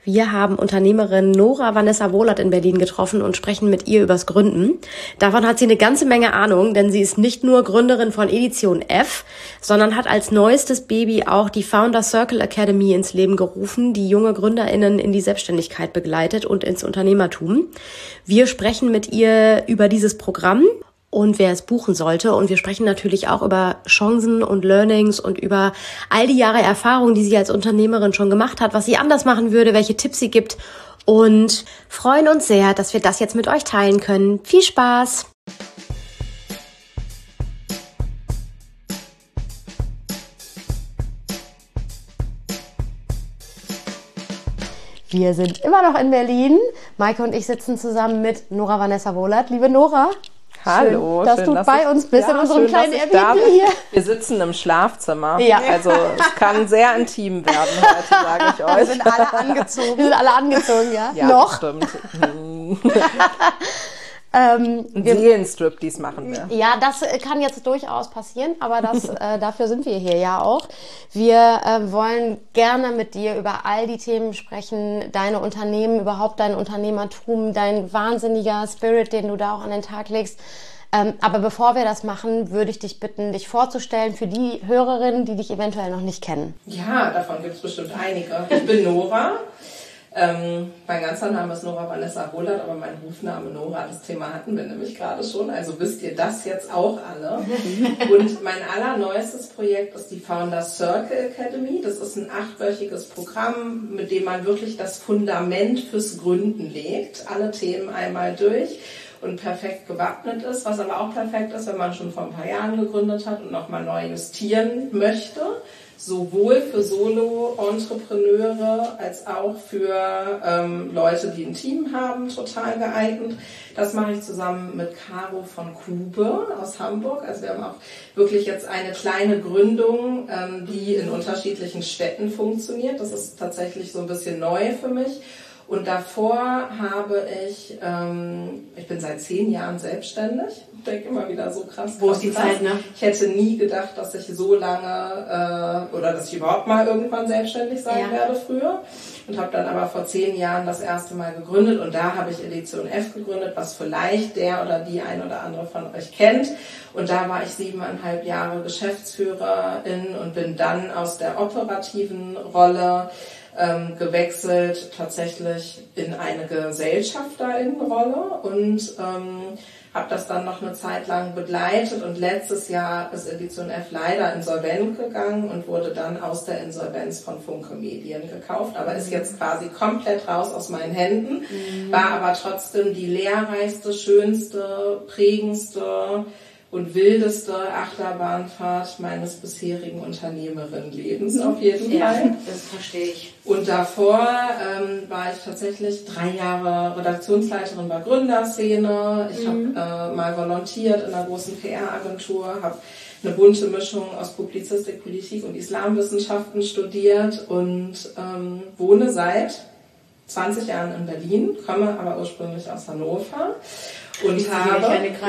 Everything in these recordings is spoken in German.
Wir haben Unternehmerin Nora Vanessa Wohlert in Berlin getroffen und sprechen mit ihr übers Gründen. Davon hat sie eine ganze Menge Ahnung, denn sie ist nicht nur Gründerin von Edition F, sondern hat als neuestes Baby auch die Founder Circle Academy ins Leben gerufen, die junge GründerInnen in die Selbstständigkeit begleitet und ins Unternehmertum. Wir sprechen mit ihr über dieses Programm und wer es buchen sollte. Und wir sprechen natürlich auch über Chancen und Learnings und über all die Jahre Erfahrung, die sie als Unternehmerin schon gemacht hat, was sie anders machen würde, welche Tipps sie gibt und freuen uns sehr, dass wir das jetzt mit euch teilen können. Viel Spaß! Wir sind immer noch in Berlin. Maike und ich sitzen zusammen mit Nora Vanessa Wohlert. Liebe Nora, hallo, schön, dass du bei uns bist in unserem kleinen Airbnb hier. Wir sitzen im Schlafzimmer. Ja. Also es kann sehr intim werden heute, sage ich euch. Wir sind alle angezogen. Wir sind alle angezogen, ja? Ja, noch? Stimmt. Seelenstrip, dies machen wir. Ja, das kann jetzt durchaus passieren, aber dafür sind wir hier ja auch. Wir wollen gerne mit dir über all die Themen sprechen, deine Unternehmen, überhaupt dein Unternehmertum, dein wahnsinniger Spirit, den du da auch an den Tag legst. Aber bevor wir das machen, würde ich dich bitten, dich vorzustellen für die Hörerinnen, die dich eventuell noch nicht kennen. Ja, davon gibt es bestimmt einige. Ich bin Nora. Mein ganzer Name ist Nora Vanessa Wohlert, aber mein Rufname Nora, das Thema hatten wir nämlich gerade schon, also wisst ihr das jetzt auch alle. Und mein allerneuestes Projekt ist die Founder Circle Academy. Das ist ein 8-wöchiges Programm, mit dem man wirklich das Fundament fürs Gründen legt, alle Themen einmal durch und perfekt gewappnet ist, was aber auch perfekt ist, wenn man schon vor ein paar Jahren gegründet hat und nochmal neu justieren möchte. Sowohl für Solo-Entrepreneure als auch für Leute, die ein Team haben, total geeignet. Das mache ich zusammen mit Caro von Kube aus Hamburg. Also wir haben auch wirklich jetzt eine kleine Gründung, die in unterschiedlichen Städten funktioniert. Das ist tatsächlich so ein bisschen neu für mich. Und davor habe ich bin seit 10 Jahren selbstständig. Ich denke immer wieder so krass. Wo ist die Zeit, ne? Ich hätte nie gedacht, dass ich so lange oder dass ich überhaupt mal irgendwann selbstständig sein werde früher. Und habe dann aber vor 10 Jahren das erste Mal gegründet. Und da habe ich Edition F gegründet, was vielleicht der oder die ein oder andere von euch kennt. Und da war ich 7,5 Jahre Geschäftsführerin und bin dann aus der operativen Rolle gewechselt tatsächlich in eine Gesellschafterinnenrolle und habe das dann noch eine Zeit lang begleitet und letztes Jahr ist Edition F leider insolvent gegangen und wurde dann aus der Insolvenz von Funke Medien gekauft, aber ist jetzt quasi komplett raus aus meinen Händen, war aber trotzdem die lehrreichste, schönste, prägendste und wildeste Achterbahnfahrt meines bisherigen Unternehmerinnenlebens auf jeden Fall. Das verstehe ich. Und davor war ich tatsächlich 3 Jahre Redaktionsleiterin bei Gründerszene. Ich habe mal volontiert in einer großen PR-Agentur, habe eine bunte Mischung aus Publizistik, Politik und Islamwissenschaften studiert und wohne seit 20 Jahren in Berlin, komme aber ursprünglich aus Hannover. Und habe,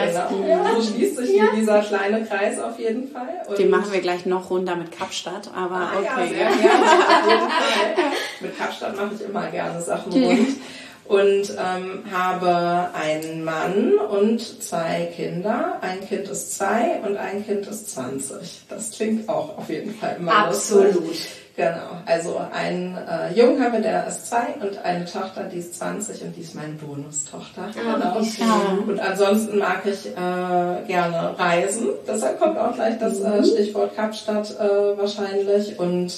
so schließt sich dieser kleine Kreis auf jeden Fall. Und den machen wir gleich noch runter mit Kapstadt, aber okay. Ja, sehr gerne, auf jeden Fall. Mit Kapstadt mache ich immer gerne Sachen rund. Und habe einen Mann und 2 Kinder. Ein Kind ist 2 und ein Kind ist 20. Das klingt auch auf jeden Fall immer absolut lustig. Genau, also einen Jungen haben wir, der ist 2 und eine Tochter, die ist 20 und die ist meine Bonustochter. Genau. Und ansonsten mag ich gerne reisen, deshalb kommt auch gleich das Stichwort Kapstadt wahrscheinlich und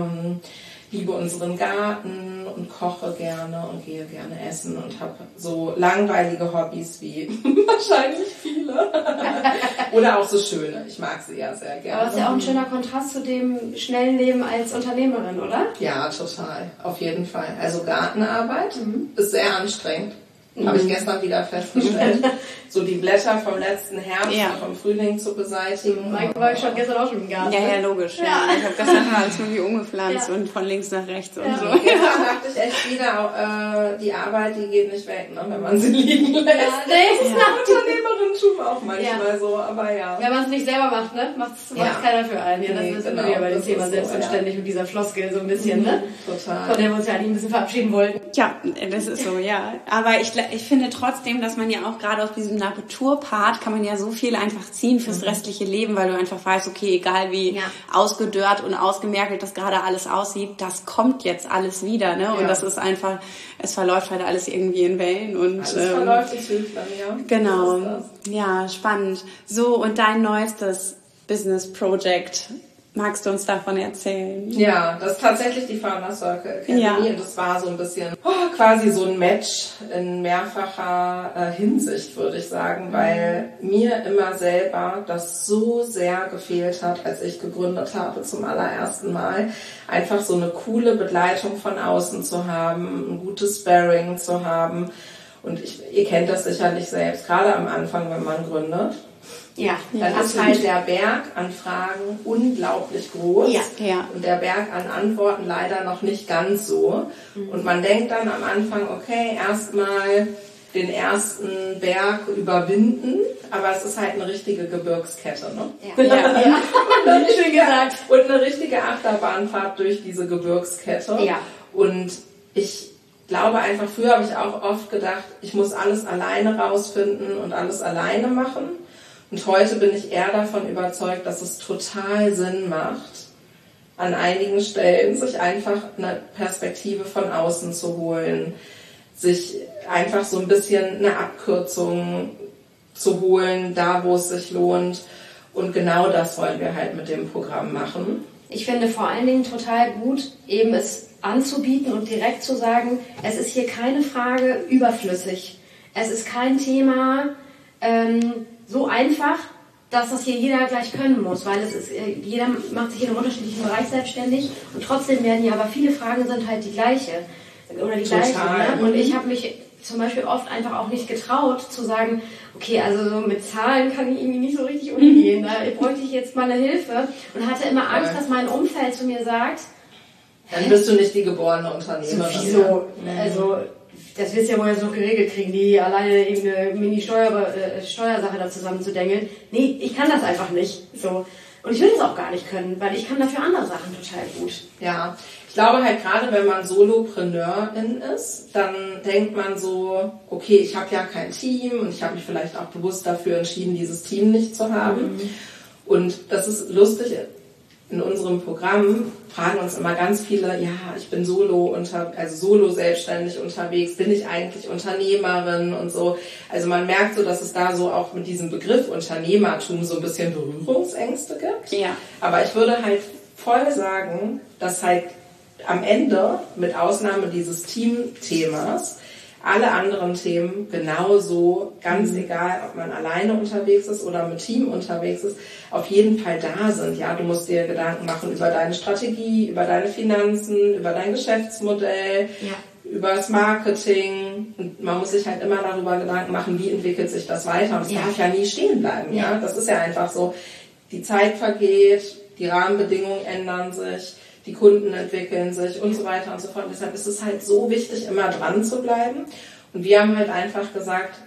liebe unseren Garten und koche gerne und gehe gerne essen und habe so langweilige Hobbys wie wahrscheinlich viele. Oder auch so schöne. Ich mag sie ja sehr gerne. Aber das ist ja auch ein schöner Kontrast zu dem schnellen Leben als Unternehmerin, oder? Ja, total. Auf jeden Fall. Also Gartenarbeit ist sehr anstrengend. Habe ich gestern wieder festgestellt. So die Blätter vom letzten Herbst oder vom Frühling zu beseitigen. Mike war ich schon gestern auch schon im Garten. Ja, logisch. Ja. Ich habe gestern alles irgendwie umgepflanzt und von links nach rechts und so. Gestern dachte ich echt, die Arbeit, die geht nicht weg, ne, wenn man sie liegen lässt. Ja, das ist nach Unternehmerin-Tum auch manchmal so, aber ja. Wenn man es nicht selber macht, ne, macht keiner für einen. Ja, das ist immer wieder bei dem Thema selbstverständlich mit dieser Floskel so ein bisschen, ne? Total. Von der wir uns ja eigentlich ein bisschen verabschieden wollten. Ja, das ist so, ja. Aber ich finde trotzdem, dass man ja auch gerade aus diesem Natur-Part kann man ja so viel einfach ziehen fürs restliche Leben, weil du einfach weißt, okay, egal wie ausgedörrt und ausgemergelt das gerade alles aussieht, das kommt jetzt alles wieder, ne? Und das ist einfach, es verläuft halt alles irgendwie in Wellen und alles verläuft in Zyklen, ja. Genau. Ja, spannend. So, und dein neuestes Business Project, magst du uns davon erzählen? Ja, das ist tatsächlich die Founders Circle Academy und das war so ein bisschen quasi so ein Match in mehrfacher Hinsicht, würde ich sagen, weil mir immer selber das so sehr gefehlt hat, als ich gegründet habe zum allerersten Mal, einfach so eine coole Begleitung von außen zu haben, ein gutes Sparring zu haben und ihr kennt das sicherlich selbst, gerade am Anfang, wenn man gründet. Ja, dann ist halt der Berg an Fragen unglaublich groß und der Berg an Antworten leider noch nicht ganz so. Und man denkt dann am Anfang, okay, erstmal den ersten Berg überwinden, aber es ist halt eine richtige Gebirgskette, ne? Ja. Schön gesagt. Und eine richtige Achterbahnfahrt durch diese Gebirgskette. Ja. Und ich glaube einfach, früher habe ich auch oft gedacht, ich muss alles alleine rausfinden und alles alleine machen. Und heute bin ich eher davon überzeugt, dass es total Sinn macht, an einigen Stellen sich einfach eine Perspektive von außen zu holen, sich einfach so ein bisschen eine Abkürzung zu holen, da wo es sich lohnt. Und genau das wollen wir halt mit dem Programm machen. Ich finde vor allen Dingen total gut, eben es anzubieten und direkt zu sagen, es ist hier keine Frage überflüssig. Es ist kein Thema so einfach, dass das hier jeder gleich können muss, weil es ist, jeder macht sich in einem unterschiedlichen Bereich selbstständig und trotzdem werden ja aber viele Fragen sind halt die gleiche oder die gleichen. Ne? Und ich habe mich zum Beispiel oft einfach auch nicht getraut zu sagen, okay, also so mit Zahlen kann ich irgendwie nicht so richtig umgehen, da bräuchte ich jetzt mal eine Hilfe und hatte immer Angst, dass mein Umfeld zu mir sagt, dann bist du nicht die geborene Unternehmerin. Wieso? Also das wirst du ja wohl jetzt noch geregelt kriegen, die alleine irgendeine Mini-Steuersache da zusammenzudengeln. Nee, ich kann das einfach nicht. So. Und ich will das auch gar nicht können, weil ich kann dafür andere Sachen total gut. Ja, ich glaube halt gerade, wenn man Solopreneurin ist, dann denkt man so, okay, ich habe ja kein Team und ich habe mich vielleicht auch bewusst dafür entschieden, dieses Team nicht zu haben. Und das ist lustig. In unserem Programm fragen uns immer ganz viele, ja, ich bin solo selbstständig unterwegs, bin ich eigentlich Unternehmerin und so. Also man merkt so, dass es da so auch mit diesem Begriff Unternehmertum so ein bisschen Berührungsängste gibt. Ja. Aber ich würde halt voll sagen, dass halt am Ende, mit Ausnahme dieses Team-Themas, alle anderen Themen genauso, ganz egal, ob man alleine unterwegs ist oder mit Team unterwegs ist, auf jeden Fall da sind. Ja, du musst dir Gedanken machen über deine Strategie, über deine Finanzen, über dein Geschäftsmodell, über das Marketing. Und man muss sich halt immer darüber Gedanken machen, wie entwickelt sich das weiter. Und es darf ja nie stehen bleiben. Ja, das ist ja einfach so. Die Zeit vergeht, die Rahmenbedingungen ändern sich, die Kunden entwickeln sich und so weiter und so fort. Deshalb ist es halt so wichtig, immer dran zu bleiben. Und wir haben halt einfach gesagt,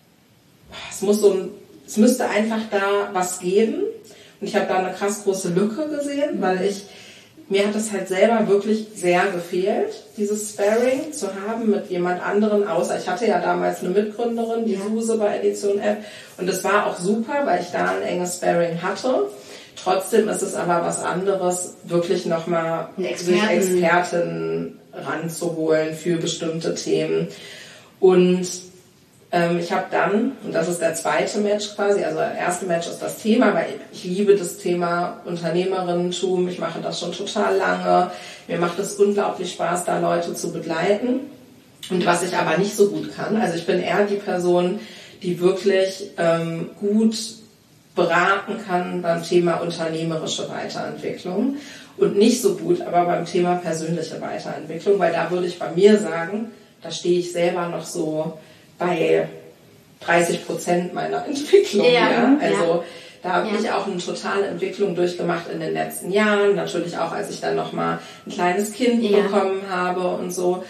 es müsste einfach da was geben. Und ich habe da eine krass große Lücke gesehen, weil mir hat das halt selber wirklich sehr gefehlt, dieses Sparring zu haben mit jemand anderen, außer ich hatte ja damals eine Mitgründerin, die Suse bei Edition F. Und das war auch super, weil ich da ein enges Sparring hatte. Trotzdem ist es aber was anderes, wirklich nochmal sich Experten ranzuholen für bestimmte Themen. Und ich habe dann, und das ist der zweite Match quasi, also der erste Match ist das Thema, weil ich liebe das Thema Unternehmerinnentum, ich mache das schon total lange, mir macht es unglaublich Spaß, da Leute zu begleiten. Und was ich aber nicht so gut kann, also ich bin eher die Person, die wirklich gut beraten kann beim Thema unternehmerische Weiterentwicklung und nicht so gut, aber beim Thema persönliche Weiterentwicklung, weil da würde ich bei mir sagen, da stehe ich selber noch so bei 30% meiner Entwicklung. Also da habe ich auch eine totale Entwicklung durchgemacht in den letzten Jahren, natürlich auch als ich dann nochmal ein kleines Kind bekommen habe und so.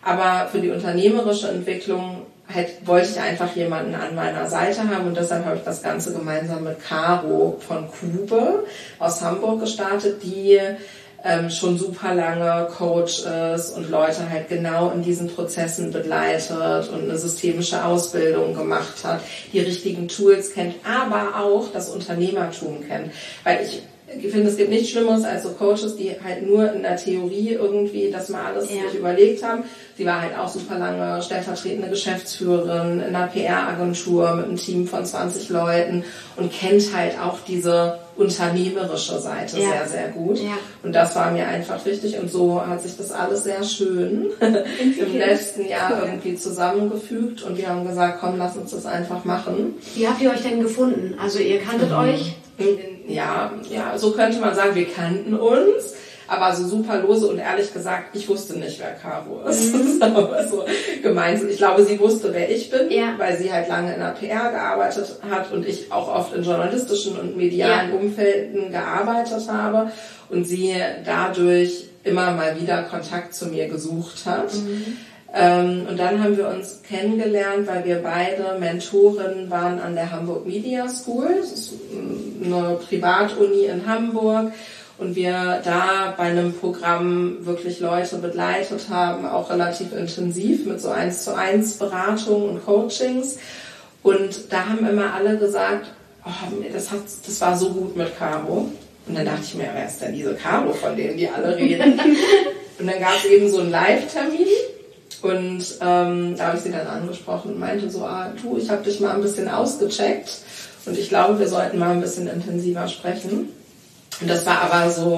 Aber für die unternehmerische Entwicklung wollte ich einfach jemanden an meiner Seite haben und deshalb habe ich das Ganze gemeinsam mit Caro von Kube aus Hamburg gestartet, die schon super lange Coach ist und Leute halt genau in diesen Prozessen begleitet und eine systemische Ausbildung gemacht hat, die richtigen Tools kennt, aber auch das Unternehmertum kennt. Weil ich finde, es gibt nichts Schlimmeres als so Coaches, die halt nur in der Theorie irgendwie das mal alles sich überlegt haben. Sie war halt auch super lange stellvertretende Geschäftsführerin in einer PR-Agentur mit einem Team von 20 Leuten und kennt halt auch diese unternehmerische Seite sehr, sehr gut. Ja. Und das war mir einfach wichtig und so hat sich das alles sehr schön im letzten Jahr irgendwie zusammengefügt und wir haben gesagt, komm, lass uns das einfach machen. Wie habt ihr euch denn gefunden? Also ihr kanntet euch? Ja, so könnte man sagen, wir kannten uns, aber so super lose und ehrlich gesagt, ich wusste nicht, wer Caro ist. So gemeint. Ich glaube, sie wusste, wer ich bin, weil sie halt lange in der PR gearbeitet hat und ich auch oft in journalistischen und medialen Umfelden gearbeitet habe und sie dadurch immer mal wieder Kontakt zu mir gesucht hat. Und dann haben wir uns kennengelernt, weil wir beide Mentoren waren an der Hamburg Media School. Das ist eine Privatuni in Hamburg. Und wir da bei einem Programm wirklich Leute begleitet haben, auch relativ intensiv mit so 1:1 Beratungen und Coachings. Und da haben immer alle gesagt, das war so gut mit Caro. Und dann dachte ich mir, wer ist denn diese Caro, von denen die alle reden? Und dann gab es eben so einen Live-Termin. Und da habe ich sie dann angesprochen und meinte so, du, ich habe dich mal ein bisschen ausgecheckt und ich glaube, wir sollten mal ein bisschen intensiver sprechen. Und das war aber so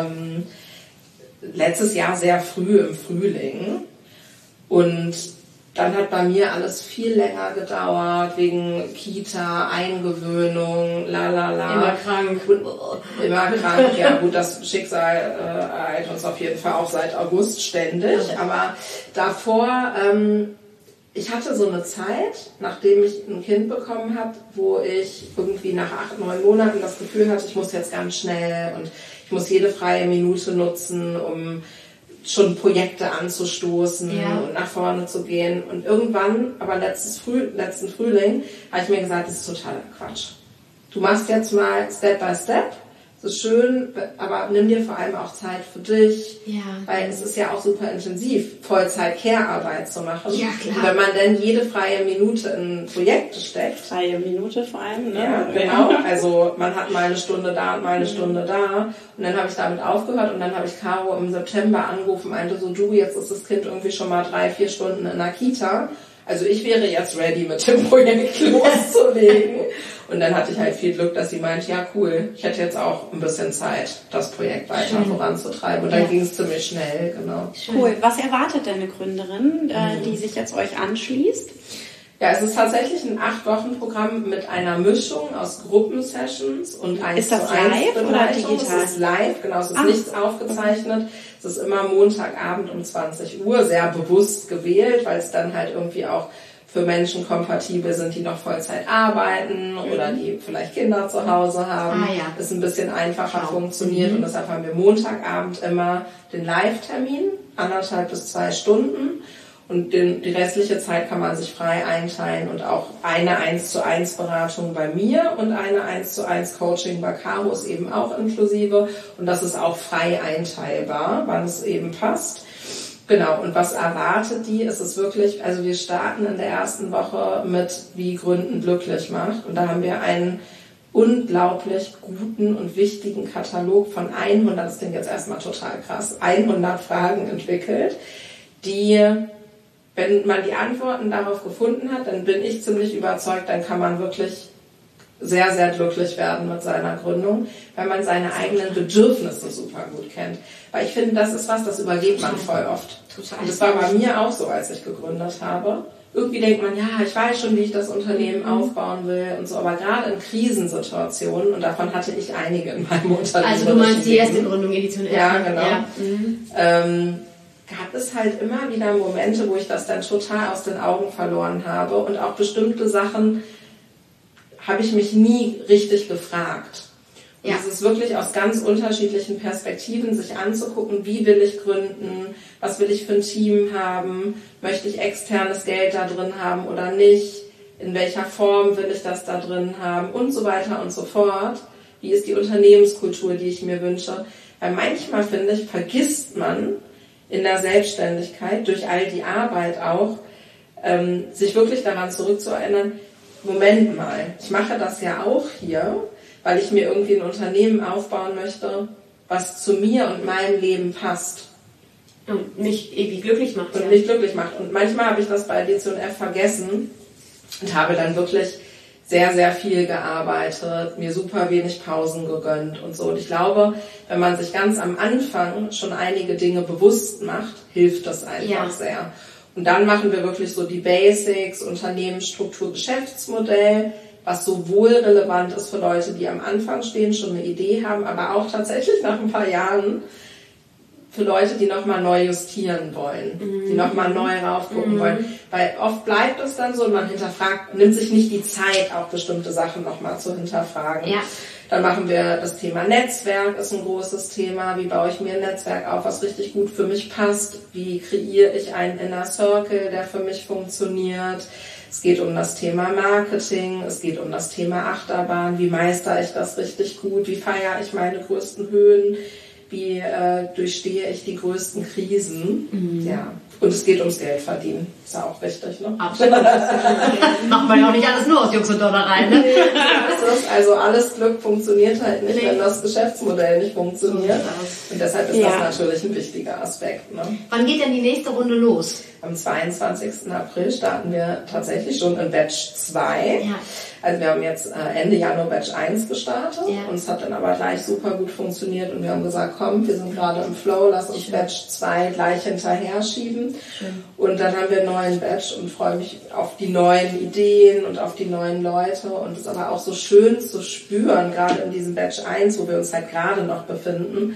letztes Jahr sehr früh im Frühling. Und dann hat bei mir alles viel länger gedauert, wegen Kita, Eingewöhnung, Immer krank. Immer krank, ja gut, das Schicksal ereilt uns auf jeden Fall auch seit August ständig. Aber davor, ich hatte so eine Zeit, nachdem ich ein Kind bekommen habe, wo ich irgendwie nach 8, 9 Monaten das Gefühl hatte, ich muss jetzt ganz schnell und ich muss jede freie Minute nutzen, um schon Projekte anzustoßen und nach vorne zu gehen. Und irgendwann, aber letzten Frühling, habe ich mir gesagt, das ist totaler Quatsch. Du machst jetzt mal Step by Step. Das ist schön, aber nimm dir vor allem auch Zeit für dich, weil es ist ja auch super intensiv, Vollzeit-Care-Arbeit zu machen. Ja, klar. Und wenn man dann jede freie Minute in Projekte steckt. Freie Minute vor allem, ne? Ja, genau. Also man hat mal eine Stunde da und mal eine Stunde da. Und dann habe ich damit aufgehört und dann habe ich Caro im September angerufen und meinte so, du, jetzt ist das Kind irgendwie schon mal 3-4 Stunden in der Kita. Also ich wäre jetzt ready, mit dem Projekt loszulegen. Und dann hatte ich halt viel Glück, dass sie meint, ja cool, ich hätte jetzt auch ein bisschen Zeit, das Projekt weiter voranzutreiben. Und dann ging es ziemlich schnell, genau. Cool. Was erwartet denn eine Gründerin, die sich jetzt euch anschließt? Ja, es ist tatsächlich ein 8-Wochen-Programm mit einer Mischung aus Gruppensessions und 1:1 Ist das live oder digital? Es ist live, genau, es ist nichts aufgezeichnet. Es ist immer Montagabend um 20 Uhr, sehr bewusst gewählt, weil es dann halt irgendwie auch für Menschen kompatibel sind, die noch Vollzeit arbeiten oder die vielleicht Kinder zu Hause haben. Das ein bisschen einfacher funktioniert und deshalb haben wir Montagabend immer den Live-Termin, 1,5 bis 2 Stunden. Und die restliche Zeit kann man sich frei einteilen und auch eine 1:1 Beratung bei mir und eine 1:1 Coaching bei Caro ist eben auch inklusive. Und das ist auch frei einteilbar, wann es eben passt. Genau, und was erwartet die? Es ist wirklich, also wir starten in der ersten Woche mit wie Gründen glücklich macht. Und da haben wir einen unglaublich guten und wichtigen Katalog von 100, das klingt jetzt erstmal total krass, 100 Fragen entwickelt, die, wenn man die Antworten darauf gefunden hat, dann bin ich ziemlich überzeugt, dann kann man wirklich sehr, sehr glücklich werden mit seiner Gründung, weil man seine eigenen Bedürfnisse super gut kennt. Weil ich finde, das ist was, das übergeht man voll oft. Und das war bei mir auch so, als ich gegründet habe. Irgendwie denkt man, ja, ich weiß schon, wie ich das Unternehmen aufbauen will und so, aber gerade in Krisensituationen, und davon hatte ich einige in meinem Unternehmen. Also du meinst die erste Gründung, Edition F? Ja, genau. Gab es halt immer wieder Momente, wo ich das dann total aus den Augen verloren habe und auch bestimmte Sachen habe ich mich nie richtig gefragt. Ja. Es ist wirklich aus ganz unterschiedlichen Perspektiven sich anzugucken, wie will ich gründen, was will ich für ein Team haben, möchte ich externes Geld da drin haben oder nicht, in welcher Form will ich das da drin haben und so weiter und so fort. Wie ist die Unternehmenskultur, die ich mir wünsche? Weil manchmal, finde ich, vergisst man in der Selbstständigkeit, durch all die Arbeit auch, sich wirklich daran zurückzuerinnern, Moment mal, ich mache das ja auch hier, weil ich mir irgendwie ein Unternehmen aufbauen möchte, was zu mir und meinem Leben passt. Und mich irgendwie glücklich macht. Und mich glücklich macht. Und manchmal habe ich das bei Edition F vergessen und habe dann wirklich sehr, sehr viel gearbeitet, mir super wenig Pausen gegönnt und so. Und ich glaube, wenn man sich ganz am Anfang schon einige Dinge bewusst macht, hilft das einfach sehr. Und dann machen wir wirklich so die Basics, Unternehmensstruktur, Geschäftsmodell, was sowohl relevant ist für Leute, die am Anfang stehen, schon eine Idee haben, aber auch tatsächlich nach ein paar Jahren für Leute, die nochmal neu justieren wollen, die nochmal neu raufgucken wollen. Weil oft bleibt es dann so und man hinterfragt, nimmt sich nicht die Zeit, auch bestimmte Sachen nochmal zu hinterfragen. Ja. Dann machen wir das Thema Netzwerk, ist ein großes Thema. Wie baue ich mir ein Netzwerk auf, was richtig gut für mich passt? Wie kreiere ich einen Inner Circle, der für mich funktioniert? Es geht um das Thema Marketing, es geht um das Thema Achterbahn. Wie meistere ich das richtig gut? Wie feiere ich meine größten Höhen? Wie durchstehe ich die größten Krisen? Ja. Und es geht ums Geld verdienen. Ist ja auch wichtig, ne? Absolut. Macht man ja auch nicht alles nur aus Jux und Dollereien, ne? Also alles Glück funktioniert halt nicht, wenn das Geschäftsmodell nicht funktioniert. Und deshalb ist das natürlich ein wichtiger Aspekt. Ne? Wann geht denn die nächste Runde los? Am 22. April starten wir tatsächlich schon in Batch 2. Ja. Also wir haben jetzt Ende Januar Batch 1 gestartet und es hat dann aber gleich super gut funktioniert und wir haben gesagt, komm, wir sind gerade im Flow, lass uns Batch 2 gleich hinterher schieben. Und dann haben wir einen neuen Batch und freue mich auf die neuen Ideen und auf die neuen Leute und es ist aber auch so schön zu spüren, gerade in diesem Batch 1, wo wir uns halt gerade noch befinden,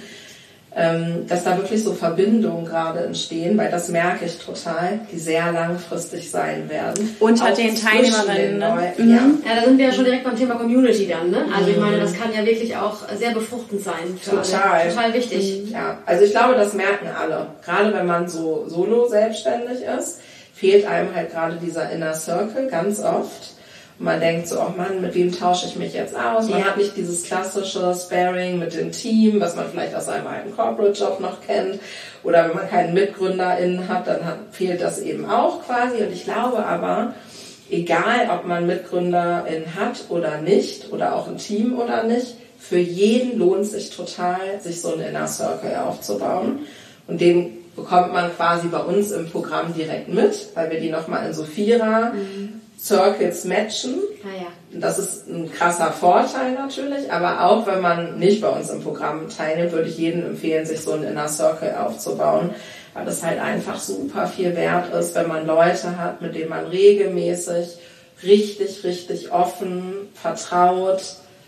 dass da wirklich so Verbindungen gerade entstehen, weil das merke ich total, die sehr langfristig sein werden. Unter den Teilnehmerinnen. Ja, da sind wir ja schon direkt beim Thema Community dann, ne? Also ich meine, das kann ja wirklich auch sehr befruchtend sein für alle. Total wichtig. Ja, also ich glaube, das merken alle. Gerade wenn man so solo selbstständig ist, fehlt einem halt gerade dieser Inner Circle ganz oft. Und man denkt so, oh Mann, mit wem tausche ich mich jetzt aus? Man hat nicht dieses klassische Sparring mit dem Team, was man vielleicht aus seinem alten Corporate-Job noch kennt. Oder wenn man keinen MitgründerInnen hat, dann fehlt das eben auch quasi. Und ich glaube aber, egal ob man MitgründerInnen hat oder nicht, oder auch ein Team oder nicht, für jeden lohnt sich total, sich so einen Inner Circle aufzubauen. Und den bekommt man quasi bei uns im Programm direkt mit, weil wir die nochmal in so Circles matchen. Das ist ein krasser Vorteil natürlich, aber auch wenn man nicht bei uns im Programm teilnimmt, würde ich jedem empfehlen, sich so einen Inner Circle aufzubauen, weil das halt einfach super viel wert ist, wenn man Leute hat, mit denen man regelmäßig richtig offen, vertraut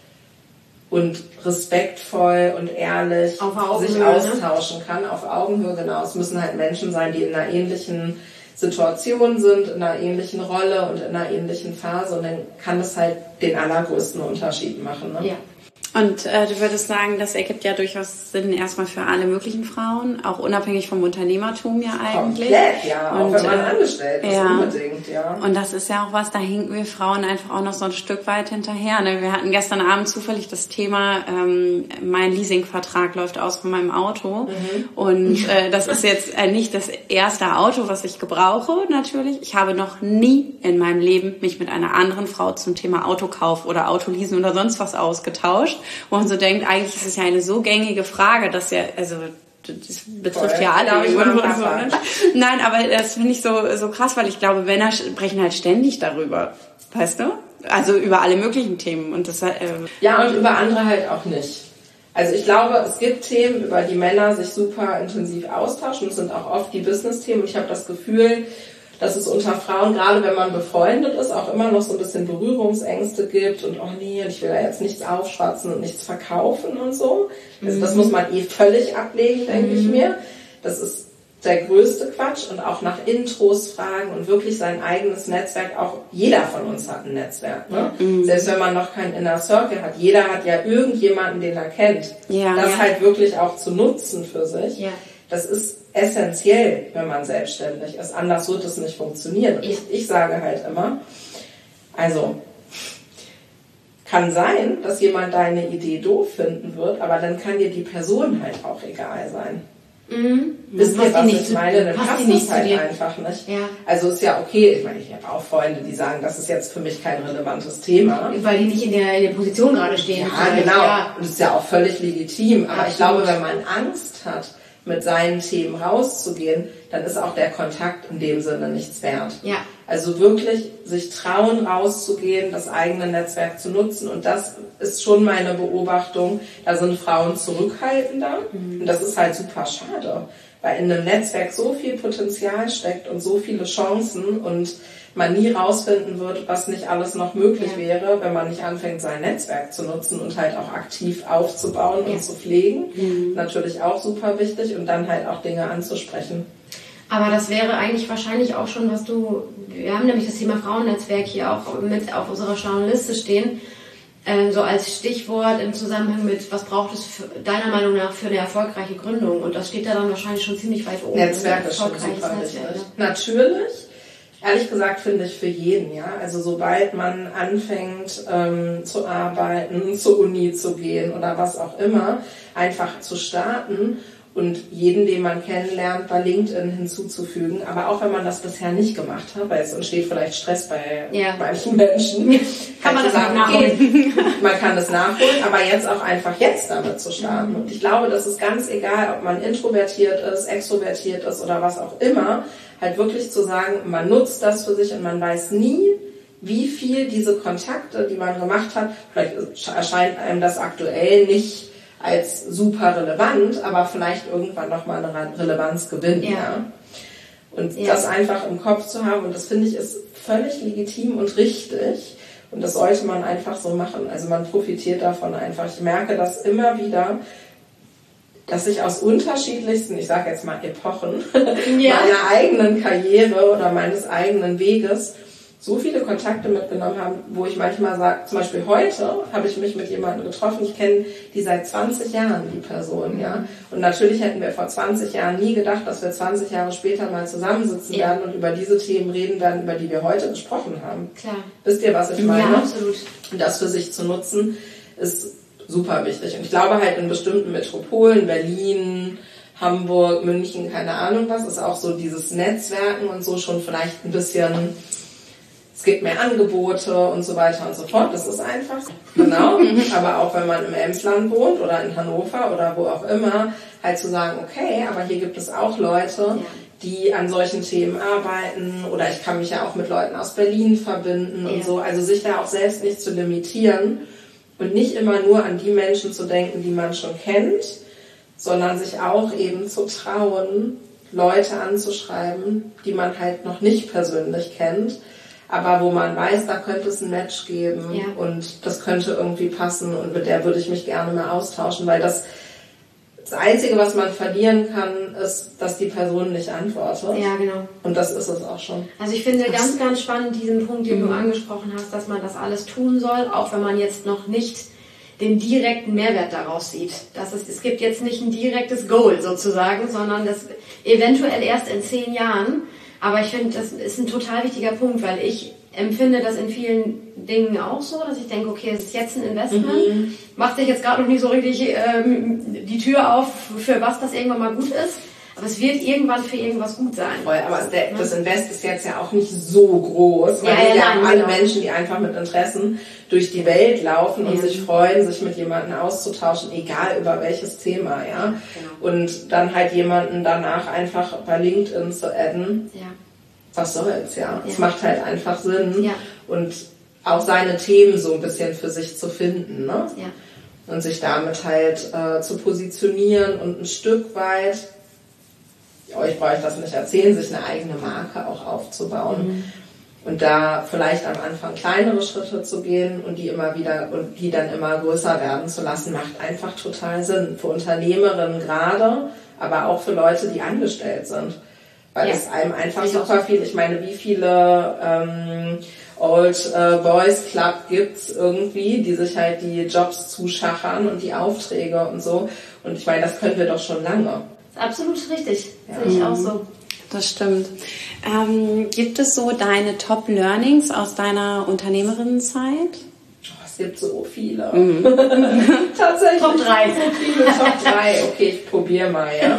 und respektvoll und ehrlich sich austauschen kann, auf Augenhöhe, genau. Es müssen halt Menschen sein, die in einer ähnlichen Situation sind, in einer ähnlichen Rolle und in einer ähnlichen Phase und dann kann das halt den allergrößten Unterschied machen. Ne? Ja. Und du würdest sagen, das ergibt ja durchaus Sinn erstmal für alle möglichen Frauen, auch unabhängig vom Unternehmertum ja eigentlich. Komplett, ja, auch wenn man angestellt ist, unbedingt, ja. Und das ist ja auch was, da hinken wir Frauen einfach auch noch so ein Stück weit hinterher. Ne? Wir hatten gestern Abend zufällig das Thema, mein Leasingvertrag läuft aus von meinem Auto. Und das ist jetzt nicht das erste Auto, was ich gebrauche, natürlich. Ich habe noch nie in meinem Leben mich mit einer anderen Frau zum Thema Autokauf oder Autoleasen oder sonst was ausgetauscht. Wo man so denkt, eigentlich ist es ja eine so gängige Frage, dass ja, also das betrifft ja alle irgendwo und so. Ne? Nein, aber das finde ich so krass, weil ich glaube, Männer sprechen halt ständig darüber, weißt du? Also über alle möglichen Themen und das ja, und über andere halt auch nicht. Also ich glaube, es gibt Themen, über die Männer sich super intensiv austauschen. Das sind auch oft die Business-Themen und ich habe das Gefühl, dass es unter Frauen, gerade wenn man befreundet ist, auch immer noch so ein bisschen Berührungsängste gibt und oh nee, ich will da jetzt nichts aufschwatzen und nichts verkaufen und so. Also das muss man völlig ablegen, denke ich mir. Das ist der größte Quatsch und auch nach Intros fragen und wirklich sein eigenes Netzwerk, auch jeder von uns hat ein Netzwerk, ne? Selbst wenn man noch keinen Inner Circle hat, jeder hat ja irgendjemanden, den er kennt. Das halt wirklich auch zu nutzen für sich, das ist essentiell, wenn man selbstständig ist. Anders wird es nicht funktionieren. Und ich sage halt immer, also kann sein, dass jemand deine Idee doof finden wird, aber dann kann dir die Person halt auch egal sein. Wisst ihr, was ich meine? Dann passt es halt einfach nicht. Also ist ja okay, ich meine, ich habe auch Freunde, die sagen, das ist jetzt für mich kein relevantes Thema. Weil die nicht in der Position gerade stehen. Ja, genau. Und das ist ja auch völlig legitim. Aber ich glaube, wenn man Angst hat, mit seinen Themen rauszugehen, dann ist auch der Kontakt in dem Sinne nichts wert. Also wirklich sich trauen, rauszugehen, das eigene Netzwerk zu nutzen. Und das ist schon meine Beobachtung. Da sind Frauen zurückhaltender. Und das ist halt super schade, weil in einem Netzwerk so viel Potenzial steckt und so viele Chancen und man nie rausfinden wird, was nicht alles noch möglich wäre, wenn man nicht anfängt, sein Netzwerk zu nutzen und halt auch aktiv aufzubauen und zu pflegen. Natürlich auch super wichtig und dann halt auch Dinge anzusprechen. Aber das wäre eigentlich wahrscheinlich auch schon, wir haben nämlich das Thema Frauennetzwerk hier auch mit auf unserer schlauen Liste stehen, so als Stichwort im Zusammenhang mit, was braucht es deiner Meinung nach für eine erfolgreiche Gründung? Und das steht da dann wahrscheinlich schon ziemlich weit oben. Netzwerk ist schon super wichtig. Natürlich. Ehrlich gesagt finde ich für jeden, Also sobald man anfängt zu arbeiten, zur Uni zu gehen oder was auch immer, einfach zu starten und jeden, den man kennenlernt, bei LinkedIn hinzuzufügen. Aber auch wenn man das bisher nicht gemacht hat, weil es entsteht vielleicht Stress bei manchen Menschen. Kann man das nachholen? Man kann das nachholen, aber jetzt auch einfach jetzt damit zu starten. Und ich glaube, das ist ganz egal, ob man introvertiert ist, extrovertiert ist oder was auch immer, halt wirklich zu sagen, man nutzt das für sich und man weiß nie, wie viel diese Kontakte, die man gemacht hat, vielleicht erscheint einem das aktuell nicht als super relevant, aber vielleicht irgendwann nochmal eine Relevanz gewinnt. Und das einfach im Kopf zu haben, und das finde ich ist völlig legitim und richtig. Und das sollte man einfach so machen. Also man profitiert davon einfach. Ich merke das immer wieder, dass ich aus unterschiedlichsten, ich sage jetzt mal Epochen, meiner eigenen Karriere oder meines eigenen Weges so viele Kontakte mitgenommen habe, wo ich manchmal sage, zum Beispiel heute habe ich mich mit jemandem getroffen, ich kenne die seit 20 Jahren, die Person, Und natürlich hätten wir vor 20 Jahren nie gedacht, dass wir 20 Jahre später mal zusammensitzen werden und über diese Themen reden werden, über die wir heute gesprochen haben. Klar. Wisst ihr, was ich meine? Ja, absolut. Und das für sich zu nutzen, ist super wichtig. Und ich glaube halt in bestimmten Metropolen, Berlin, Hamburg, München, keine Ahnung was, ist auch so dieses Netzwerken und so schon vielleicht ein bisschen, es gibt mehr Angebote und so weiter und so fort. Das ist einfach, genau. Aber auch wenn man im Emsland wohnt oder in Hannover oder wo auch immer, halt zu sagen, okay, aber hier gibt es auch Leute, die an solchen Themen arbeiten oder ich kann mich ja auch mit Leuten aus Berlin verbinden und so. Also sich da auch selbst nicht zu limitieren. Und nicht immer nur an die Menschen zu denken, die man schon kennt, sondern sich auch eben zu trauen, Leute anzuschreiben, die man halt noch nicht persönlich kennt, aber wo man weiß, da könnte es ein Match geben und das könnte irgendwie passen und mit der würde ich mich gerne mal austauschen, weil das Einzige, was man verlieren kann, ist, dass die Person nicht antwortet. Ja, genau. Und das ist es auch schon. Also ich finde ganz, ganz spannend diesen Punkt, den du angesprochen hast, dass man das alles tun soll, auch wenn man jetzt noch nicht den direkten Mehrwert daraus sieht. Es gibt jetzt nicht ein direktes Goal sozusagen, sondern das eventuell erst in 10 Jahren. Aber ich finde, das ist ein total wichtiger Punkt, weil ich empfinde das in vielen Dingen auch so, dass ich denke, okay, es ist jetzt ein Investment, macht sich jetzt gerade noch nicht so richtig die Tür auf, für was das irgendwann mal gut ist, aber es wird irgendwann für irgendwas gut sein. Voll, aber das Invest ist jetzt ja auch nicht so groß, weil wir haben alle Menschen, die einfach mit Interessen durch die Welt laufen und sich freuen, sich mit jemandem auszutauschen, egal über welches Thema, Genau. Und dann halt jemanden danach einfach bei LinkedIn zu adden. Was soll's, Es macht halt einfach Sinn und auch seine Themen so ein bisschen für sich zu finden, ne? Und sich damit halt zu positionieren und ein Stück weit, euch brauche ich das nicht erzählen, sich eine eigene Marke auch aufzubauen. Und da vielleicht am Anfang kleinere Schritte zu gehen und die dann immer größer werden zu lassen, macht einfach total Sinn. Für Unternehmerinnen gerade, aber auch für Leute, die angestellt sind. Weil es einem einfach super viel, ich meine, wie viele Old Boys Club gibt's irgendwie, die sich halt die Jobs zuschachern und die Aufträge und so. Und ich meine, das können wir doch schon lange. Absolut richtig, sehe ich auch so. Das stimmt. Gibt es so deine Top-Learnings aus deiner Unternehmerinnenzeit? Es gibt so viele. Tatsächlich. Top 3. So viele Top 3. Okay, ich probiere mal, ja.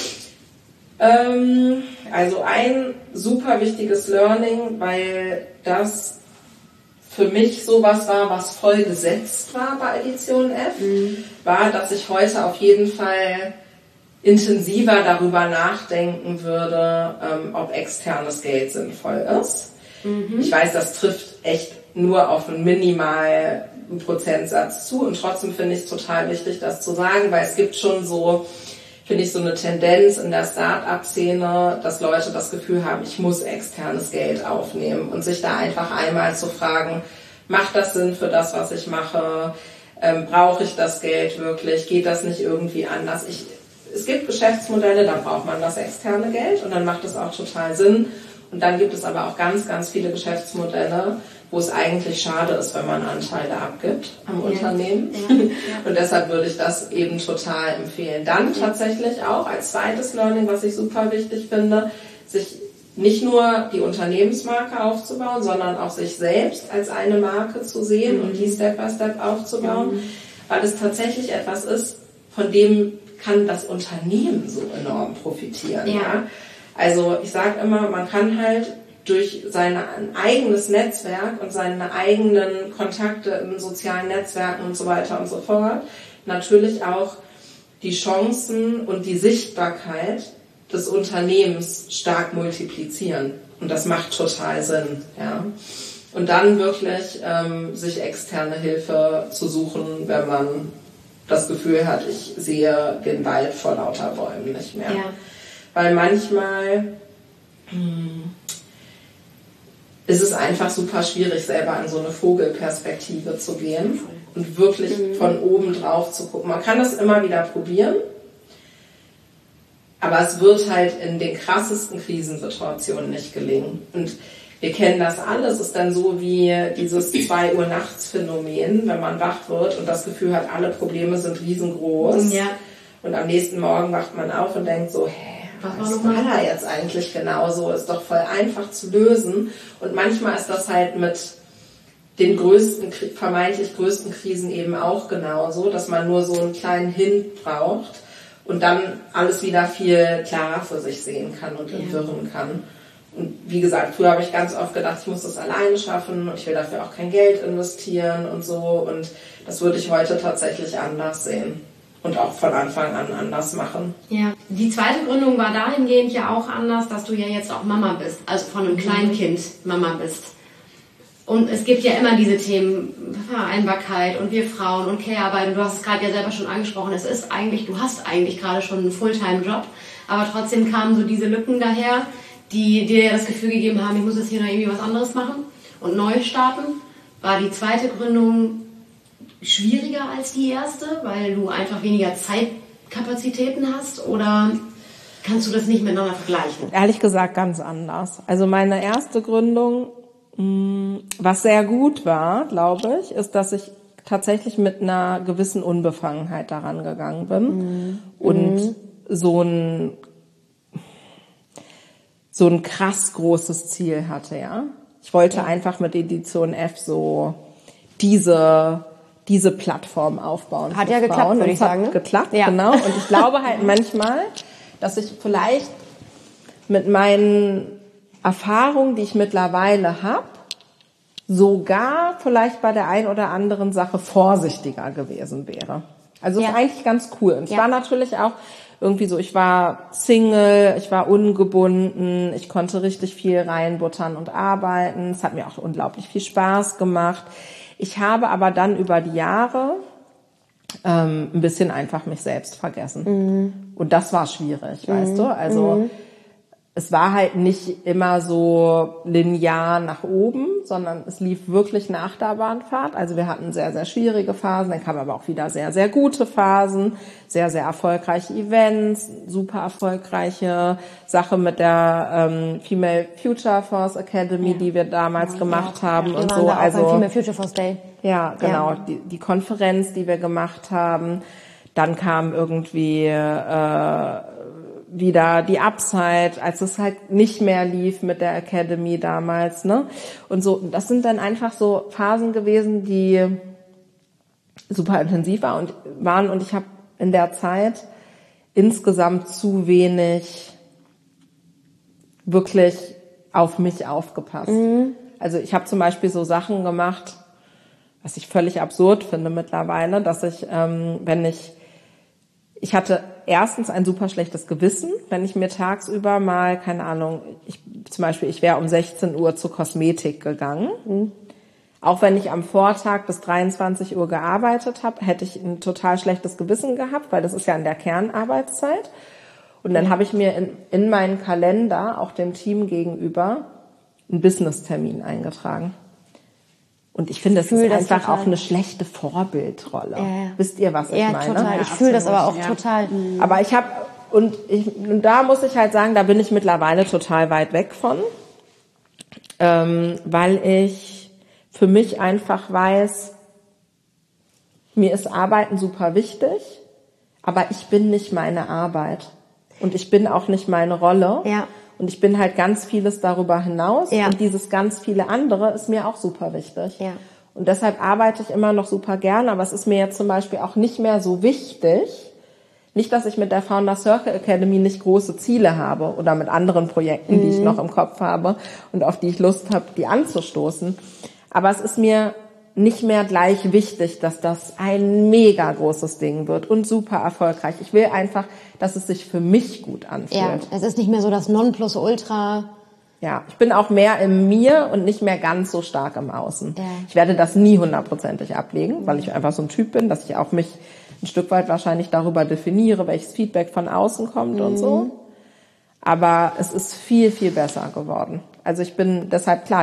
Also ein super wichtiges Learning, weil das für mich sowas war, was voll gesetzt war bei Edition F, war, dass ich heute auf jeden Fall intensiver darüber nachdenken würde, ob externes Geld sinnvoll ist. Ich weiß, das trifft echt nur auf einen minimalen Prozentsatz zu und trotzdem finde ich es total wichtig, das zu sagen, weil es gibt schon so, finde ich, so eine Tendenz in der Start-up-Szene, dass Leute das Gefühl haben, ich muss externes Geld aufnehmen und sich da einfach einmal zu fragen, macht das Sinn für das, was ich mache? Brauche ich das Geld wirklich? Geht das nicht irgendwie anders? Es gibt Geschäftsmodelle, da braucht man das externe Geld und dann macht es auch total Sinn. Und dann gibt es aber auch ganz, ganz viele Geschäftsmodelle, wo es eigentlich schade ist, wenn man Anteile abgibt am Unternehmen. Und deshalb würde ich das eben total empfehlen. Dann tatsächlich auch als zweites Learning, was ich super wichtig finde, sich nicht nur die Unternehmensmarke aufzubauen, sondern auch sich selbst als eine Marke zu sehen und die Step by Step aufzubauen, weil es tatsächlich etwas ist, von dem kann das Unternehmen so enorm profitieren. Ja? Also ich sage immer, man kann halt durch sein eigenes Netzwerk und seine eigenen Kontakte in sozialen Netzwerken und so weiter und so fort natürlich auch die Chancen und die Sichtbarkeit des Unternehmens stark multiplizieren. Und das macht total Sinn. Ja? Und dann wirklich sich externe Hilfe zu suchen, wenn man das Gefühl hat, ich sehe den Wald vor lauter Bäumen nicht mehr. Ja. Weil manchmal ist es einfach super schwierig, selber in so eine Vogelperspektive zu gehen und wirklich von oben drauf zu gucken. Man kann das immer wieder probieren, aber es wird halt in den krassesten Krisensituationen nicht gelingen. Und wir kennen das alle. Es ist dann so wie dieses 2 Uhr nachts Phänomen, wenn man wach wird und das Gefühl hat, alle Probleme sind riesengroß. Ja. Und am nächsten Morgen wacht man auf und denkt so, was war da jetzt eigentlich genauso? Ist doch voll einfach zu lösen. Und manchmal ist das halt mit den vermeintlich größten Krisen eben auch genauso, dass man nur so einen kleinen Hint braucht und dann alles wieder viel klarer für sich sehen kann und entwirren kann. Und wie gesagt, früher habe ich ganz oft gedacht, ich muss das alleine schaffen und ich will dafür auch kein Geld investieren und so. Und das würde ich heute tatsächlich anders sehen. Und auch von Anfang an anders machen. Ja, die zweite Gründung war dahingehend ja auch anders, dass du ja jetzt auch Mama bist, also von einem Kleinkind Mama bist. Und es gibt ja immer diese Themen Vereinbarkeit und wir Frauen und Care-Arbeit und du hast es gerade ja selber schon angesprochen, du hast eigentlich gerade schon einen Fulltime-Job, aber trotzdem kamen so diese Lücken daher, die dir das Gefühl gegeben haben, ich muss jetzt hier noch irgendwie was anderes machen und neu starten. War die zweite Gründung schwieriger als die erste, weil du einfach weniger Zeitkapazitäten hast, oder kannst du das nicht miteinander vergleichen? Ehrlich gesagt ganz anders. Also meine erste Gründung, was sehr gut war, glaube ich, ist, dass ich tatsächlich mit einer gewissen Unbefangenheit daran gegangen bin und so ein krass großes Ziel hatte, ja. Ich wollte einfach mit Edition F so diese Plattform aufbauen. Hat ja geklappt, würde ich sagen. Hat geklappt, genau. Und ich glaube halt manchmal, dass ich vielleicht mit meinen Erfahrungen, die ich mittlerweile habe, sogar vielleicht bei der ein oder anderen Sache vorsichtiger gewesen wäre. Also ist eigentlich ganz cool. Und es war natürlich auch irgendwie so, ich war Single, ich war ungebunden, ich konnte richtig viel reinbuttern und arbeiten. Es hat mir auch unglaublich viel Spaß gemacht. Ich habe aber dann über die Jahre ein bisschen einfach mich selbst vergessen. Und das war schwierig, weißt du? Also es war halt nicht immer so linear nach oben, sondern es lief wirklich eine Achterbahnfahrt. Also wir hatten sehr, sehr schwierige Phasen, dann kamen aber auch wieder sehr, sehr gute Phasen, sehr, sehr erfolgreiche Events, super erfolgreiche Sache mit der Female Future Force Academy, die wir damals gemacht haben und so. Also Female Future Force Day. Ja, genau, die Konferenz, die wir gemacht haben. Dann kam irgendwie wieder die Upside, als es halt nicht mehr lief mit der Academy damals, ne? Und so, das sind dann einfach so Phasen gewesen, die super intensiv waren und ich habe in der Zeit insgesamt zu wenig wirklich auf mich aufgepasst. Also ich habe zum Beispiel so Sachen gemacht, was ich völlig absurd finde mittlerweile, dass ich hatte erstens ein super schlechtes Gewissen, wenn ich mir tagsüber mal, keine Ahnung, ich wäre um 16 Uhr zur Kosmetik gegangen. Auch wenn ich am Vortag bis 23 Uhr gearbeitet habe, hätte ich ein total schlechtes Gewissen gehabt, weil das ist ja in der Kernarbeitszeit. Und dann habe ich mir in meinen Kalender, auch dem Team gegenüber, einen Business-Termin eingetragen. Und ich finde, das ist einfach auch eine schlechte Vorbildrolle. Wisst ihr, was ich meine? Total. Ich fühle das aber auch total. Aber und da muss ich halt sagen, da bin ich mittlerweile total weit weg von, weil ich für mich einfach weiß, mir ist Arbeiten super wichtig, aber ich bin nicht meine Arbeit. Und ich bin auch nicht meine Rolle. Ja. Und ich bin halt ganz vieles darüber hinaus. Ja. Und dieses ganz viele andere ist mir auch super wichtig. Ja. Und deshalb arbeite ich immer noch super gerne. Aber es ist mir jetzt zum Beispiel auch nicht mehr so wichtig. Nicht, dass ich mit der Founders Circle Academy nicht große Ziele habe oder mit anderen Projekten, die ich noch im Kopf habe und auf die ich Lust habe, die anzustoßen. Aber es ist mir nicht mehr gleich wichtig, dass das ein mega großes Ding wird und super erfolgreich. Ich will einfach, dass es sich für mich gut anfühlt. Ja, es ist nicht mehr so das Nonplusultra. Ja, ich bin auch mehr in mir und nicht mehr ganz so stark im Außen. Ja. Ich werde das nie 100%ig ablegen, weil ich einfach so ein Typ bin, dass ich auch mich ein Stück weit wahrscheinlich darüber definiere, welches Feedback von außen kommt und so. Aber es ist viel, viel besser geworden. Also ich bin deshalb, klar,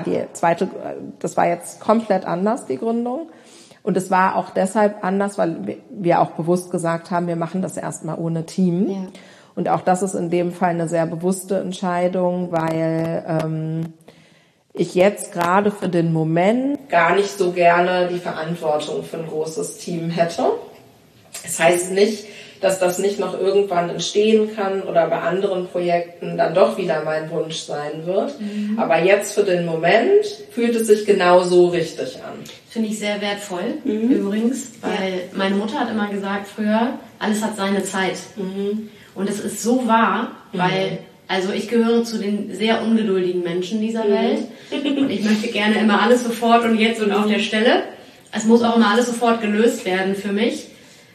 das war jetzt komplett anders, die Gründung. Und es war auch deshalb anders, weil wir auch bewusst gesagt haben, wir machen das erstmal ohne Team. Ja. Und auch das ist in dem Fall eine sehr bewusste Entscheidung, weil ich jetzt gerade für den Moment gar nicht so gerne die Verantwortung für ein großes Team hätte. Das heißt nicht, dass das nicht noch irgendwann entstehen kann oder bei anderen Projekten dann doch wieder mein Wunsch sein wird. Aber jetzt für den Moment fühlt es sich genau so richtig an. Finde ich sehr wertvoll, übrigens, weil meine Mutter hat immer gesagt früher, alles hat seine Zeit. Und es ist so wahr, weil also ich gehöre zu den sehr ungeduldigen Menschen dieser Welt und ich möchte gerne immer alles sofort und jetzt und auf der Stelle. Es muss auch immer alles sofort gelöst werden für mich.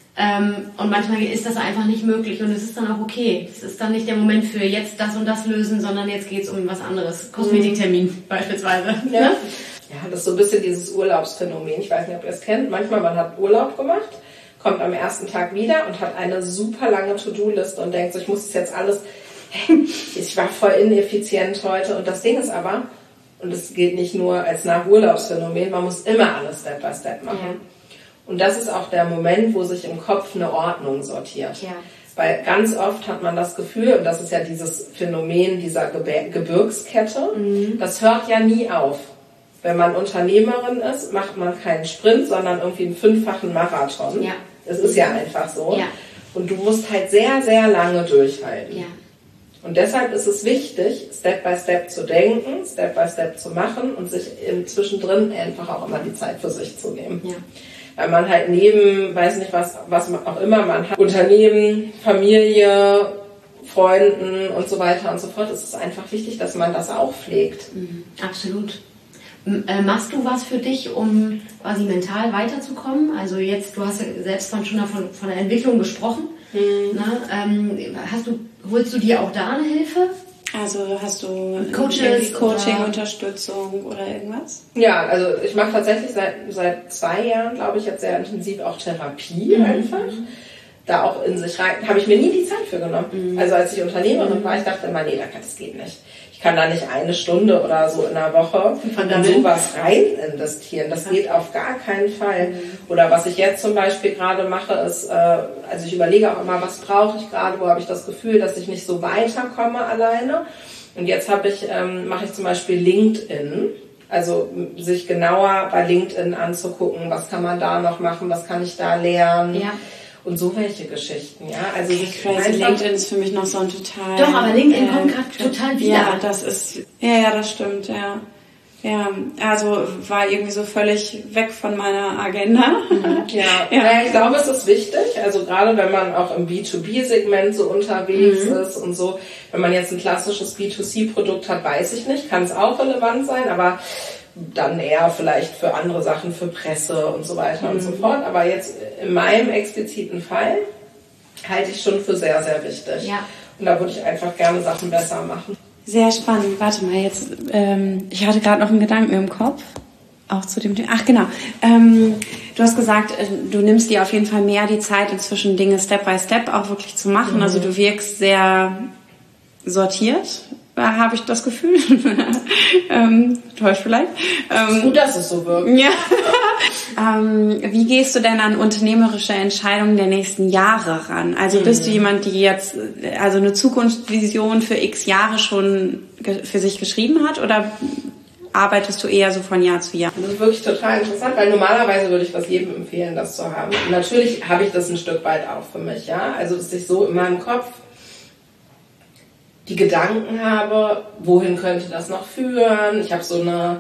Und manchmal ist das einfach nicht möglich und es ist dann auch okay. Es ist dann nicht der Moment für jetzt das und das lösen, sondern jetzt geht's um was anderes. Kosmetiktermin beispielsweise. Ja. Ja, das ist so ein bisschen dieses Urlaubsphänomen. Ich weiß nicht, ob ihr es kennt. Manchmal man hat Urlaub gemacht, kommt am ersten Tag wieder und hat eine super lange To-Do-Liste und denkt so, ich muss das jetzt alles, ich war voll ineffizient heute. Und das Ding ist aber, und das gilt nicht nur als Nach-Urlaubsphänomen, man muss immer alles Step by Step machen. Ja. Und das ist auch der Moment, wo sich im Kopf eine Ordnung sortiert. Ja. Weil ganz oft hat man das Gefühl, und das ist ja dieses Phänomen dieser Gebirgskette, das hört ja nie auf. Wenn man Unternehmerin ist, macht man keinen Sprint, sondern irgendwie einen 5-fachen Marathon. Ja. Es ist ja einfach so. Ja. Und du musst halt sehr, sehr lange durchhalten. Ja. Und deshalb ist es wichtig, Step by Step zu denken, Step by Step zu machen und sich zwischendrin einfach auch immer die Zeit für sich zu nehmen. Ja. Weil man halt neben, weiß nicht was auch immer man hat, Unternehmen, Familie, Freunden und so weiter und so fort, ist es einfach wichtig, dass man das auch pflegt. Absolut. Machst du was für dich, um quasi mental weiterzukommen? Also jetzt, du hast ja selbst schon von der Entwicklung gesprochen. Holst du dir auch da eine Hilfe? Also hast du Coaching, Unterstützung oder irgendwas? Ja, also ich mache tatsächlich seit 2 Jahren, glaube ich, jetzt sehr intensiv auch Therapie einfach. da auch in sich rein, habe ich mir nie die Zeit für genommen. Also als ich Unternehmerin war, ich dachte immer, nee, das geht nicht. Ich kann da nicht eine Stunde oder so in der Woche in sowas rein investieren. Das geht auf gar keinen Fall. Oder was ich jetzt zum Beispiel gerade mache, ist, also ich überlege auch immer, was brauche ich gerade, wo habe ich das Gefühl, dass ich nicht so weiterkomme alleine. Und jetzt mache ich zum Beispiel LinkedIn. Also sich genauer bei LinkedIn anzugucken, was kann man da noch machen, was kann ich da lernen. Ja. Und so welche Geschichten, ja. Also LinkedIn ist für mich noch so ein total... Doch, aber LinkedIn kommt gerade total wieder. Ja, das stimmt, ja. Ja, also war irgendwie so völlig weg von meiner Agenda. Ja, ich glaube, es ist wichtig, also gerade wenn man auch im B2B-Segment so unterwegs ist und so, wenn man jetzt ein klassisches B2C-Produkt hat, weiß ich nicht, kann es auch relevant sein, aber dann eher vielleicht für andere Sachen, für Presse und so weiter und so fort. Aber jetzt in meinem expliziten Fall halte ich schon für sehr, sehr wichtig. Ja. Und da würde ich einfach gerne Sachen besser machen. Sehr spannend. Warte mal, jetzt, ich hatte gerade noch einen Gedanken im Kopf, auch zu dem Thema. Ach, genau. Du hast gesagt, du nimmst dir auf jeden Fall mehr die Zeit, inzwischen Dinge Step by Step auch wirklich zu machen. Also du wirkst sehr sortiert, habe ich das Gefühl. Täuscht vielleicht. Gut, dass es so wirkt. Ja. Wie gehst du denn an unternehmerische Entscheidungen der nächsten Jahre ran? Also bist du jemand, die jetzt also eine Zukunftsvision für x Jahre schon für sich geschrieben hat, oder arbeitest du eher so von Jahr zu Jahr? Das ist wirklich total interessant, weil normalerweise würde ich das jedem empfehlen, das zu haben. Und natürlich habe ich das ein Stück weit auch für mich, ja. Also dass ich so in meinem Kopf die Gedanken habe, wohin könnte das noch führen? Ich habe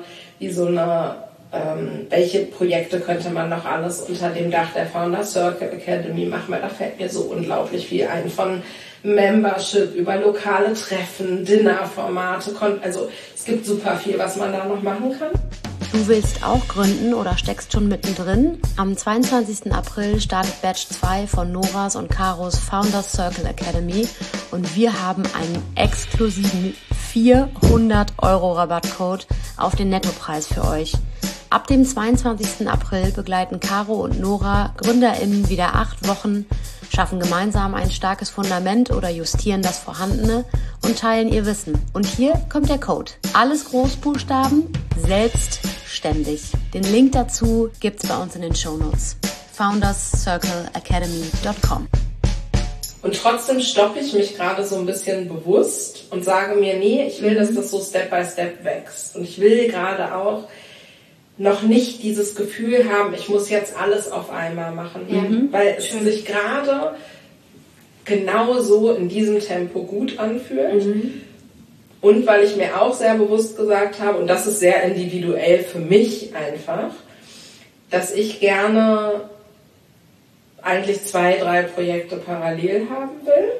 welche Projekte könnte man noch alles unter dem Dach der Founders Circle Academy machen, weil da fällt mir so unglaublich viel ein, von Membership über lokale Treffen, Dinnerformate, also es gibt super viel, was man da noch machen kann. Du willst auch gründen oder steckst schon mittendrin? Am 22. April startet Batch 2 von Noras und Caros Founders Circle Academy und wir haben einen exklusiven 400 € Rabattcode auf den Nettopreis für euch. Ab dem 22. April begleiten Caro und Nora GründerInnen wieder 8 Wochen, schaffen gemeinsam ein starkes Fundament oder justieren das Vorhandene und teilen ihr Wissen. Und hier kommt der Code. Alles Großbuchstaben, selbstständig. Den Link dazu gibt's bei uns in den Shownotes. founderscircleacademy.com. Und trotzdem stoppe ich mich gerade so ein bisschen bewusst und sage mir, nee, ich will, dass das so Step by Step wächst. Und ich will gerade auch noch nicht dieses Gefühl haben, ich muss jetzt alles auf einmal machen. Weil es sich gerade genau so in diesem Tempo gut anfühlt. Und weil ich mir auch sehr bewusst gesagt habe, und das ist sehr individuell für mich einfach, dass ich gerne eigentlich 2, 3 Projekte parallel haben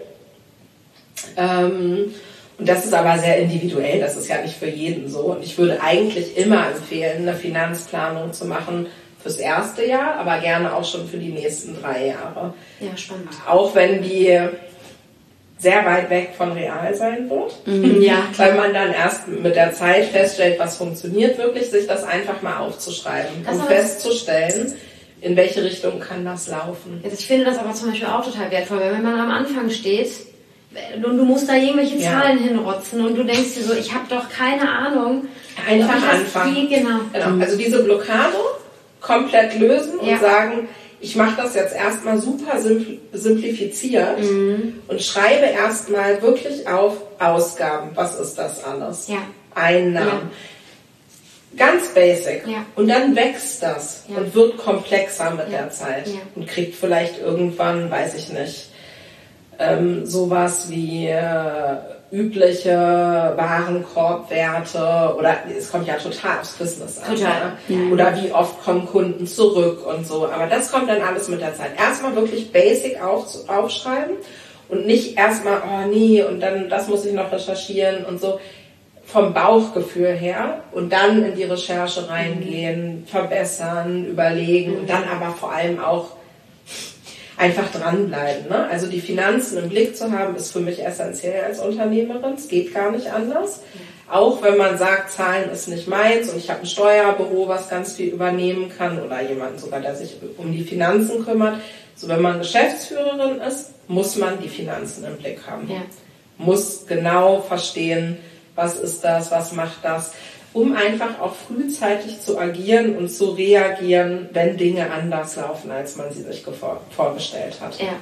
will. Und das ist aber sehr individuell, das ist ja nicht für jeden so. Und ich würde eigentlich immer empfehlen, eine Finanzplanung zu machen fürs erste Jahr, aber gerne auch schon für die nächsten 3 Jahre. Ja, spannend. Auch wenn die sehr weit weg von real sein wird. Ja, weil man dann erst mit der Zeit feststellt, was funktioniert wirklich, sich das einfach mal aufzuschreiben und festzustellen, in welche Richtung kann das laufen. Also ich finde das aber zum Beispiel auch total wertvoll, weil wenn man am Anfang steht und du musst da irgendwelche Zahlen hinrotzen und du denkst dir so, ich habe doch keine Ahnung. Einfach anfangen. Genau. Also diese Blockade komplett lösen und sagen, ich mache das jetzt erstmal super simplifiziert und schreibe erstmal wirklich auf Ausgaben. Was ist das alles? Ja. Einnahmen. Ja. Ganz basic. Ja. Und dann wächst das und wird komplexer mit der Zeit und kriegt vielleicht irgendwann, weiß ich nicht, sowas wie übliche Warenkorbwerte oder es kommt ja total aufs Business an. Total. Oder wie oft kommen Kunden zurück und so. Aber das kommt dann alles mit der Zeit. Erstmal wirklich basic aufschreiben und nicht erstmal, oh nee, und dann das muss ich noch recherchieren und so. Vom Bauchgefühl her und dann in die Recherche reingehen, verbessern, überlegen und dann aber vor allem auch einfach dranbleiben. Ne? Also die Finanzen im Blick zu haben, ist für mich essentiell als Unternehmerin. Es geht gar nicht anders. Auch wenn man sagt, Zahlen ist nicht meins und ich habe ein Steuerbüro, was ganz viel übernehmen kann oder jemanden sogar, der sich um die Finanzen kümmert. So, wenn man Geschäftsführerin ist, muss man die Finanzen im Blick haben. Ja. Muss genau verstehen, was ist das, was macht das, um einfach auch frühzeitig zu agieren und zu reagieren, wenn Dinge anders laufen, als man sie sich vorgestellt hat. Ja.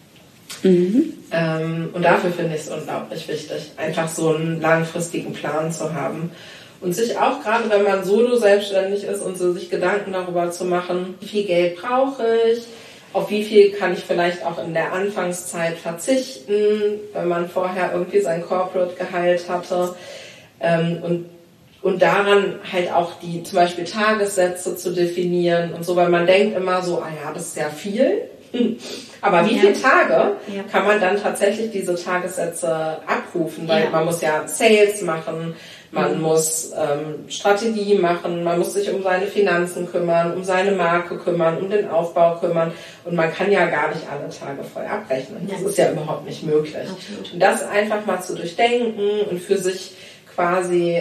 Und dafür finde ich es unglaublich wichtig, einfach so einen langfristigen Plan zu haben. Und sich auch, gerade wenn man solo selbstständig ist und so sich Gedanken darüber zu machen, wie viel Geld brauche ich, auf wie viel kann ich vielleicht auch in der Anfangszeit verzichten, wenn man vorher irgendwie sein Corporate-Gehalt hatte. Und daran halt auch die zum Beispiel Tagessätze zu definieren und so, weil man denkt immer so, das ist ja viel. Aber wie viele Tage kann man dann tatsächlich diese Tagessätze abrufen? Weil man muss ja Sales machen, man muss Strategie machen, man muss sich um seine Finanzen kümmern, um seine Marke kümmern, um den Aufbau kümmern. Und man kann ja gar nicht alle Tage voll abrechnen. Das ist ja überhaupt nicht möglich. Absolut. Und das einfach mal zu durchdenken und für sich quasi,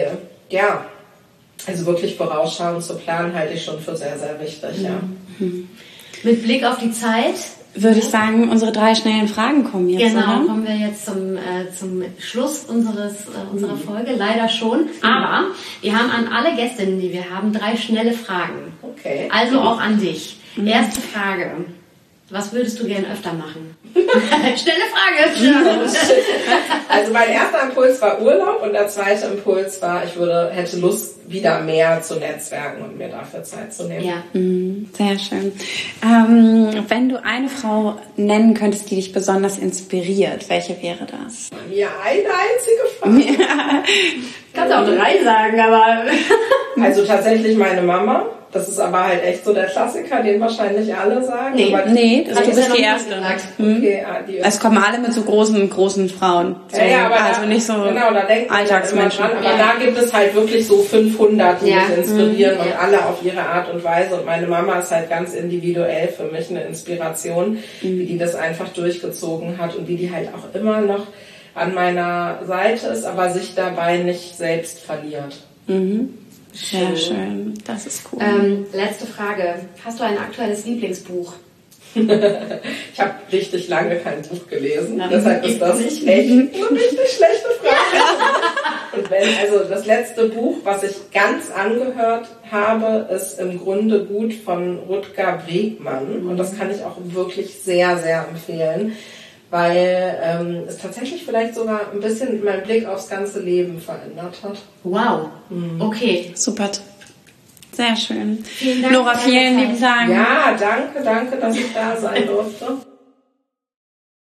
also wirklich vorausschauend zu planen, halte ich schon für sehr, sehr wichtig. Ja. Mit Blick auf die Zeit würde ich sagen, unsere 3 schnellen Fragen kommen jetzt. Genau, oder? kommen wir jetzt zum Schluss unserer Folge, leider schon. Aber wir haben an alle Gästinnen, die wir haben, 3 schnelle Fragen. Okay. Also auch an dich. Erste Frage. Was würdest du gern öfter machen? Schnelle Frage. Also mein erster Impuls war Urlaub und der zweite Impuls war, hätte Lust, wieder mehr zu netzwerken und mir dafür Zeit zu nehmen. Ja. Sehr schön. Wenn du eine Frau nennen könntest, die dich besonders inspiriert, welche wäre das? Ja, eine einzige Frage. Kannst auch 3 sagen, aber... Also tatsächlich meine Mama. Das ist aber halt echt so der Klassiker, den wahrscheinlich alle sagen. Nee, du bist die Erste. Okay, es kommen alle mit so großen Frauen. So, aber also nicht so da denkt man Alltagsmenschen. Dran, aber da gibt es halt wirklich so 500, die mich inspirieren und alle auf ihre Art und Weise. Und meine Mama ist halt ganz individuell für mich eine Inspiration, wie die das einfach durchgezogen hat und wie die halt auch immer noch an meiner Seite ist, aber sich dabei nicht selbst verliert. Sehr schön, das ist cool. Letzte Frage. Hast du ein aktuelles Lieblingsbuch? Ich habe richtig lange kein Buch gelesen, deshalb ist das echt eine richtig schlechte Frage. Und das letzte Buch, was ich ganz angehört habe, ist im Grunde gut von Rutger Bregmann und das kann ich auch wirklich sehr, sehr empfehlen, weil es tatsächlich vielleicht sogar ein bisschen meinen Blick aufs ganze Leben verändert hat. Wow, okay. Super. Sehr schön. Vielen Dank. Nora, vielen lieben Dank. Ja, danke, dass ich da sein durfte.